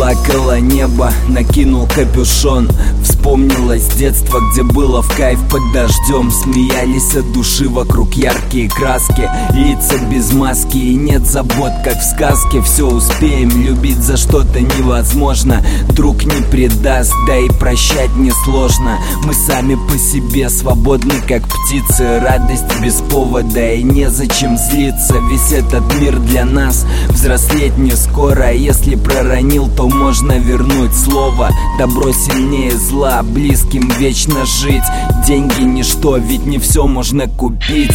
Заплакало небо, накинул капюшон. Вспомнилось детство, где было в кайф под дождем. Смеялись от души, вокруг яркие краски, лица без маски и нет забот, как в сказке. Все успеем, любить за что-то невозможно. Друг не предаст, да и прощать несложно. Мы сами по себе свободны, как птицы. Радость без повода и незачем злиться. Весь этот мир для нас, взрослеть не скоро. Если проронил, то можно вернуть слово. Добро сильнее зла, близким вечно жить. Деньги ничто, ведь не все можно купить.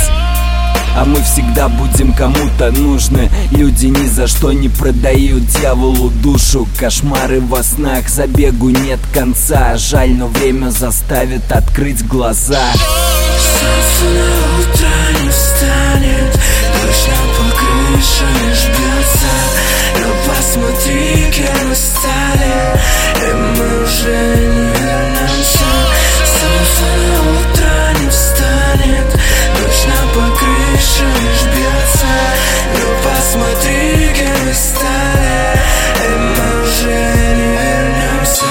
А мы всегда будем кому-то нужны. Люди ни за что не продают дьяволу душу. Кошмары во снах, забегу нет конца. Жаль, но время заставит открыть глаза. Солнце на утро не встанет, дождь по крыше лишь бьется. Но посмотри, кем мы стали, и мы уже не вернемся. Солнце на утро не встанет, дождь по крыше лишь бьется. Но посмотри, кем мы стали, и мы уже не вернемся.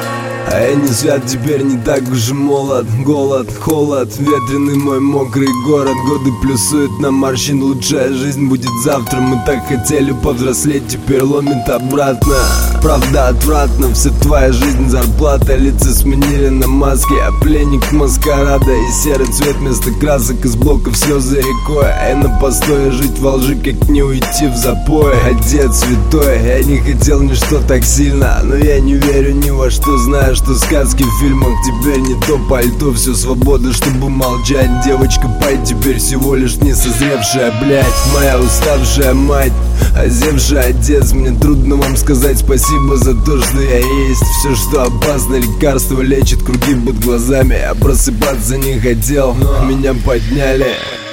А я не свят, теперь не так уж и молод. Голод, холод, ветреный мой мокрый город. Годы плюсуют на морщин, лучшая жизнь будет завтра. Мы так хотели повзрослеть, теперь ломит обратно. Правда отвратно, вся твоя жизнь зарплата. Лица сменили на маски, а пленник маскарада. И серый цвет вместо красок, из блоков слезы рекой. А я на постое, жить во лжи, как не уйти в запой. Отец святой, я не хотел ничто так сильно, но я не верю ни во что, знаю, что сказки в фильмах. Теперь не то пальто, все свобода, чтобы молчать. Девочка, пой, теперь всего лишь не созревшая, блядь. Моя уставшая мать, озевший отец. Мне трудно вам сказать спасибо за то, что я есть. Все, что опасно, лекарство лечит круги под глазами. Я просыпаться не хотел, но меня подняли.